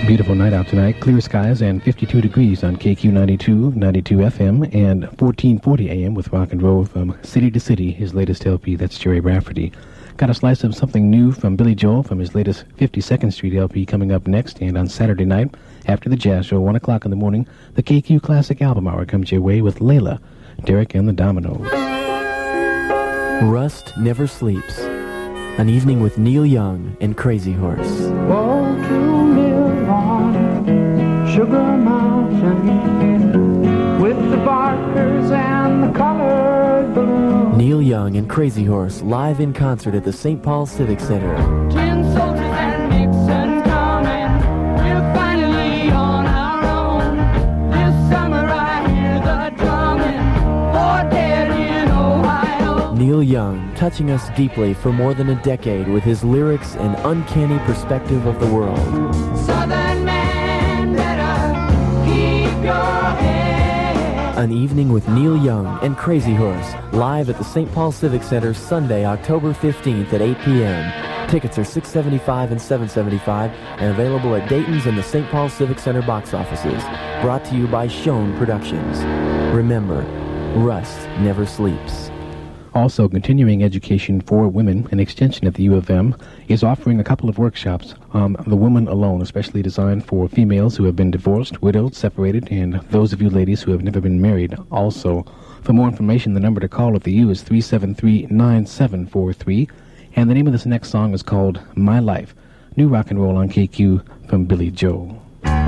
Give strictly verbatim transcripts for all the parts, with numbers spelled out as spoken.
Beautiful night out tonight. Clear skies and fifty-two degrees on K Q ninety-two, ninety-two F M and fourteen forty A M with rock and roll from City to City, his latest L P. That's Jerry Rafferty. Got a slice of something new from Billy Joel from his latest fifty-second Street L P coming up next. And on Saturday night, after the jazz show, one o'clock in the morning, the K Q Classic Album Hour comes your way with Layla, Derek and the Dominoes. Rust Never Sleeps. An evening with Neil Young and Crazy Horse. Whoa, to live on Sugar Mountain with the barkers and the colored balloons. Neil Young and Crazy Horse live in concert at the Saint Paul Civic Center. Tin soldiers and Nixon coming. We're finally on our own. This summer I hear the drumming. For dead in Ohio. Neil Young, touching us deeply for more than a decade with his lyrics and uncanny perspective of the world. Southern man, better keep your head. An evening with Neil Young and Crazy Horse, live at the Saint Paul Civic Center Sunday, October fifteenth at eight p.m. Tickets are six dollars and seventy-five cents and seven dollars and seventy-five cents and available at Dayton's and the Saint Paul Civic Center box offices. Brought to you by Schoen Productions. Remember, Rust never sleeps. Also, Continuing Education for Women, an extension at the U of M, is offering a couple of workshops on The Woman Alone, especially designed for females who have been divorced, widowed, separated, and those of you ladies who have never been married also. For more information, the number to call at the U is three seven three, nine seven four three, and the name of this next song is called My Life. New rock and roll on K Q from Billy Joel.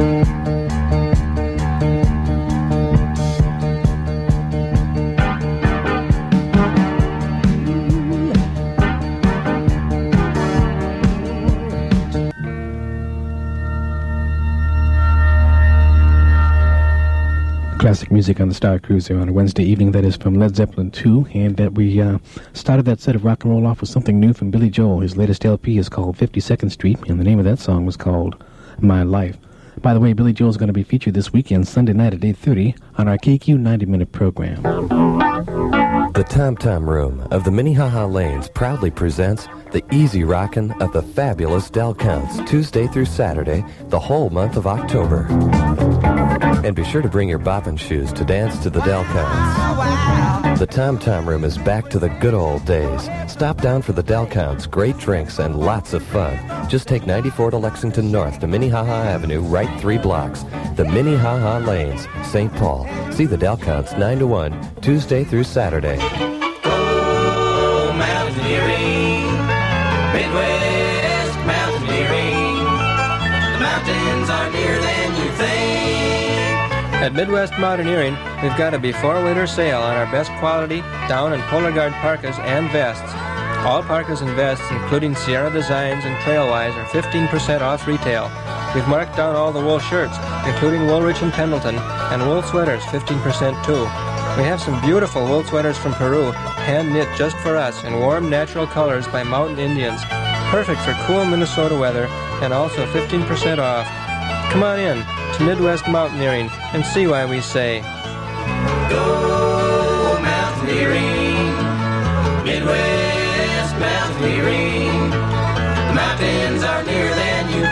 Classic music on the Star Cruiser on a Wednesday evening. That is from Led Zeppelin two, and that we uh, started that set of rock and roll off with something new from Billy Joel. His latest L P is called fifty-second Street, and the name of that song was called My Life. By the way, Billy Joel is going to be featured this weekend, Sunday night at eight thirty, on our K Q ninety-minute program. The Tom Tom Room of the Minnehaha Lanes proudly presents the Easy Rockin' of the fabulous Del Counts, Tuesday through Saturday, the whole month of October. And be sure to bring your boppin' shoes to dance to the Del Counts. The Tom Tom Room is back to the good old days. Stop down for the Del Counts, great drinks, and lots of fun. Just take ninety-four to Lexington North to Minnehaha Avenue, right three blocks. The Minnehaha Lanes, Saint Paul. See the Del Counts nine to one, Tuesday through Saturday. Go mountaineering, Midwest mountaineering. The mountains are nearer than you think. At Midwest Mountaineering, we've got a before-winter sale on our best quality down and Polar Guard parkas and vests. All parkas and vests, including Sierra Designs and Trailwise, are fifteen percent off retail. We've marked down all the wool shirts, including Woolrich and Pendleton, and wool sweaters, fifteen percent too. We have some beautiful wool sweaters from Peru, hand-knit just for us in warm, natural colors by Mountain Indians. Perfect for cool Minnesota weather, and also fifteen percent off. Come on in to Midwest Mountaineering and see why we say, Go mountaineering, Midwest mountaineering. The mountains are nearer than you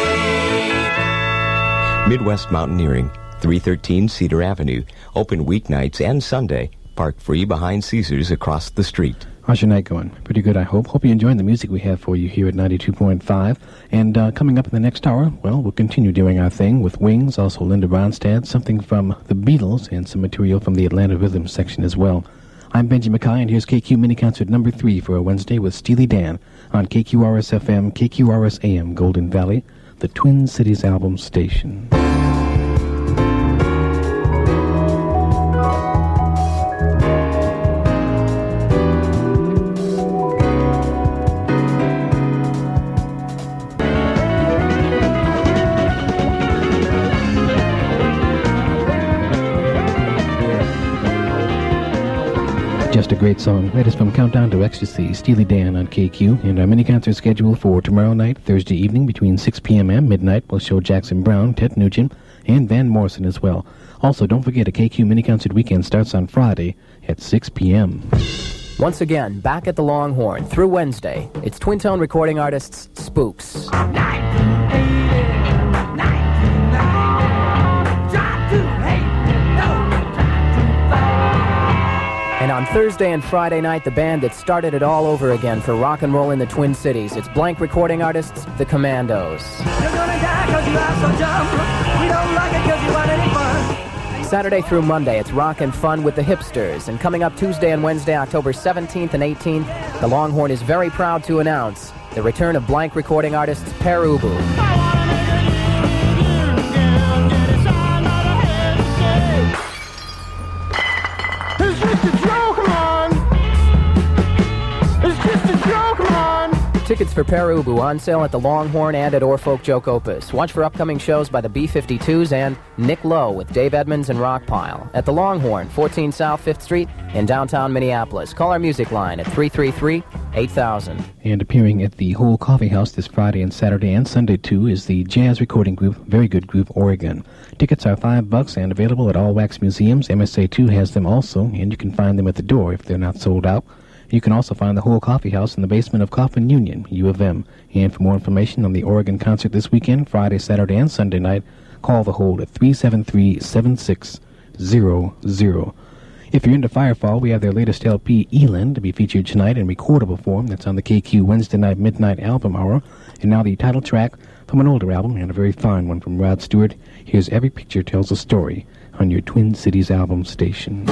think. Midwest Mountaineering, three thirteen Cedar Avenue. Open weeknights and Sunday. Park free behind Caesars across the street. How's your night going? Pretty good, I hope. Hope you're enjoying the music we have for you here at ninety-two point five. And uh, coming up in the next hour, well, we'll continue doing our thing with Wings, also Linda Ronstadt, something from the Beatles, and some material from the Atlanta Rhythm section as well. I'm Benji McKay, and here's K Q Mini Concert number three for a Wednesday with Steely Dan on K Q R S F M, K Q R S A M, Golden Valley, the Twin Cities album station. Just a great song. That is from Countdown to Ecstasy, Steely Dan on K Q, and our mini-concert schedule for tomorrow night, Thursday evening, between six p.m. and midnight, will show Jackson Browne, Ted Nugent, and Van Morrison as well. Also, don't forget, a K Q mini-concert weekend starts on Friday at six p.m. Once again, back at the Longhorn, through Wednesday, it's Twin Tone recording artists Spooks. nineteen eighty, on Thursday and Friday night, the band that started it all over again for rock and roll in the Twin Cities. It's blank recording artists, the Commandos. You're gonna die 'cause you are so dumb. We don't like it 'cause you want any fun. Saturday through Monday, it's rock and fun with the Hipsters. And coming up Tuesday and Wednesday, October seventeenth and eighteenth, the Longhorn is very proud to announce the return of blank recording artists Pere Ubu. It's just a joke, come on. It's just a joke, come on. Tickets for Pere Ubu on sale at the Longhorn and at Orfolk Joke Opus. Watch for upcoming shows by the B fifty-twos and Nick Lowe with Dave Edmonds and Rockpile at the Longhorn, fourteen South fifth Street in downtown Minneapolis. Call our music line at three three three, eight thousand. And appearing at the Whole Coffee House this Friday and Saturday and Sunday, too, is the jazz recording group Very Good Group Oregon. Tickets are five bucks and available at all wax museums. M S A two has them also, and you can find them at the door if they're not sold out. You can also find the Whole Coffee House in the basement of Coffin Union, U of M. And for more information on the Oregon concert this weekend, Friday, Saturday, and Sunday night, call the Hold at three seven three, seven six zero zero. If you're into Firefall, we have their latest L P, Eland, to be featured tonight in recordable form. That's on the K Q Wednesday Night Midnight Album Hour. And now the title track from an older album, and a very fine one from Rod Stewart. Here's Every Picture Tells a Story on your Twin Cities album station.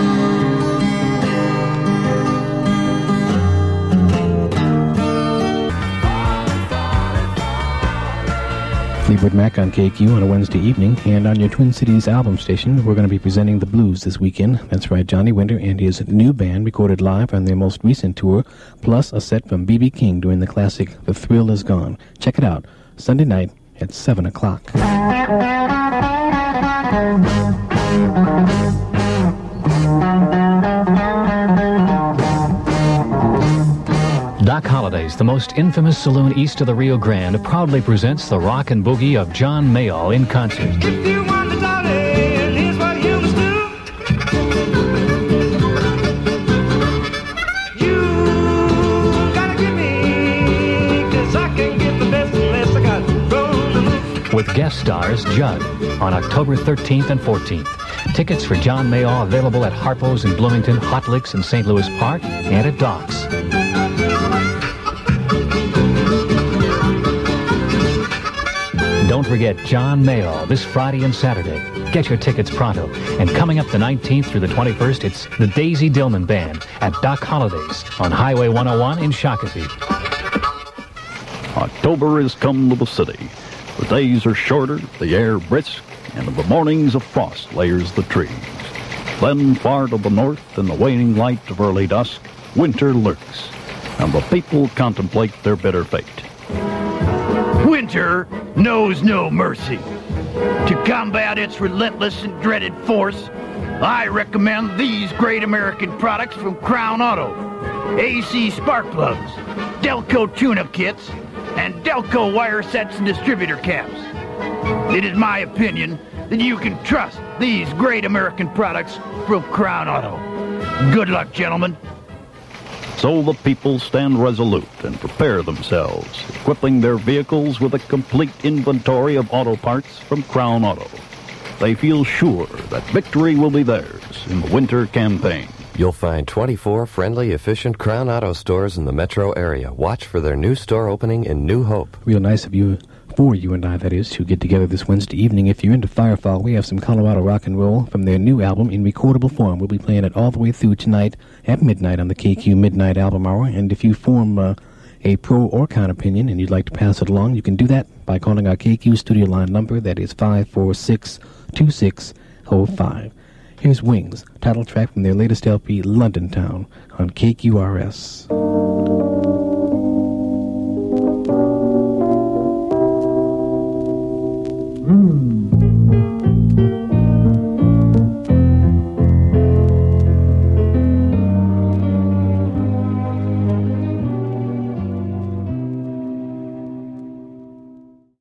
Fleetwood Mac on K Q on a Wednesday evening, and on your Twin Cities album station, we're going to be presenting the blues this weekend. That's right, Johnny Winter and his new band recorded live on their most recent tour, plus a set from B B King doing the classic The Thrill Is Gone. Check it out, Sunday night at seven o'clock. Doc Holliday's, the most infamous saloon east of the Rio Grande, proudly presents the rock and boogie of John Mayall in concert. If you want to jolly, here's what you must do. You gotta give me, 'cause I can get the best unless I got room to move. With guest stars Judd on October thirteenth and fourteenth. Tickets for John Mayall available at Harpo's in Bloomington, Hot Licks in Saint Louis Park, and at Doc's. Don't forget John Mayall this Friday and Saturday. Get your tickets pronto. And coming up the nineteenth through the twenty-first, it's the Daisy Dillman Band at Doc Holliday's on Highway one oh one in Shakopee. October has come to the city. The days are shorter, the air brisk, and in the mornings a frost layers the trees. Then far to the north, in the waning light of early dusk, winter lurks, and the people contemplate their bitter fate. Winter knows no mercy. To combat its relentless and dreaded force, I recommend these great American products from Crown Auto. A C spark plugs, Delco tune-up kits, and Delco wire sets and distributor caps. It is my opinion that you can trust these great American products from Crown Auto. Good luck, gentlemen. So the people stand resolute and prepare themselves, equipping their vehicles with a complete inventory of auto parts from Crown Auto. They feel sure that victory will be theirs in the winter campaign. You'll find twenty-four friendly, efficient Crown Auto stores in the metro area. Watch for their new store opening in New Hope. Real nice of you, for you and I, that is, to get together this Wednesday evening. If you're into Firefall, we have some Colorado rock and roll from their new album in recordable form. We'll be playing it all the way through tonight at midnight on the K Q Midnight Album Hour. And if you form uh, a pro or con opinion and you'd like to pass it along, you can do that by calling our K Q studio line number. That is five four six, two six zero five. Here's Wings, title track from their latest L P, London Town, on K Q R S.